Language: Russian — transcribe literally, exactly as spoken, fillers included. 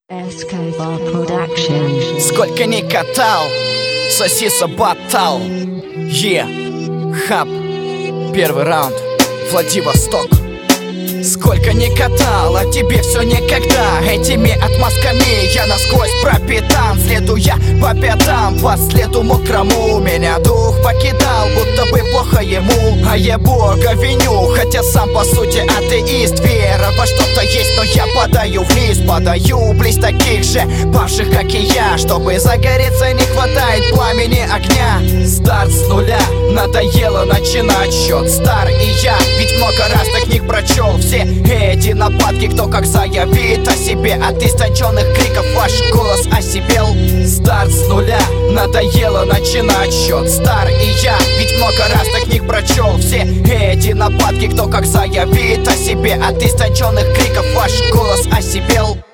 Escobar Production. Сколько не катал, сосиса батал. Е, хаб, первый раунд, Владивосток. Сколько не катал, а тебе все никогда. Этими отмазками я насквозь пропитан. Следуя по пятам, по следу мокрому, меня дух покидал, будто бы плохо ему. А я Бога виню, хотя сам по сути атеист. Вера во что-то есть, но я падаю вниз. Падаю близ таких же павших, как и я. Чтобы загореться, не хватает пламени огня. Старт с нуля, надоело начинать счет. Стар и я, ведь много разных книг прочел. Все эти нападки, кто как заявит о себе. От истонченных криков ваш голос осипел. Старт с нуля, надоело начинать счет. Стар и я, ведь много разных книг прочел. Все эти нападки, кто как заявит о себе. От истонченных криков ваш голос осипел.